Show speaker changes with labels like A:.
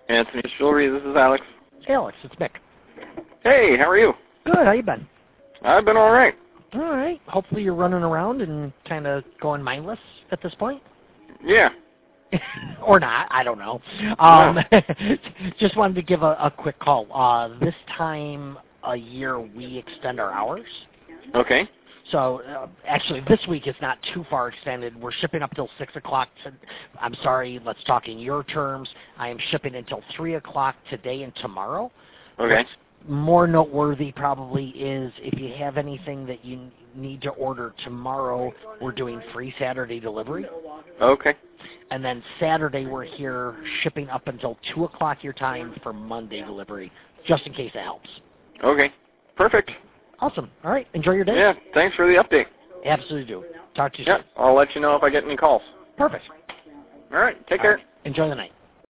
A: Anthony's Jewelry, this is Alex.
B: Alex, it's Mick.
A: Hey, how are you?
B: Good, how you been?
A: I've been all right.
B: All right. Hopefully you're running around and kind of going mindless at this point.
A: Yeah.
B: Or not, I don't know. Just wanted to give a quick call. This time a year we extend our hours.
A: Okay.
B: So, actually, this week is not too far extended. We're shipping up till 6 o'clock. I'm sorry, let's talk in your terms. I am shipping until 3 o'clock today and tomorrow.
A: Okay.
B: What's more noteworthy probably is if you have anything that you need to order tomorrow, we're doing free Saturday delivery.
A: Okay.
B: And then Saturday we're here shipping up until 2 o'clock your time for Monday delivery, just in case it helps.
A: Okay. Perfect.
B: Awesome. All right. Enjoy your day.
A: Yeah, thanks for the update.
B: Absolutely do. Talk to you
A: Yeah,
B: soon.
A: I'll let you know if I get any calls.
B: Perfect.
A: All right, take care.
B: Enjoy the night.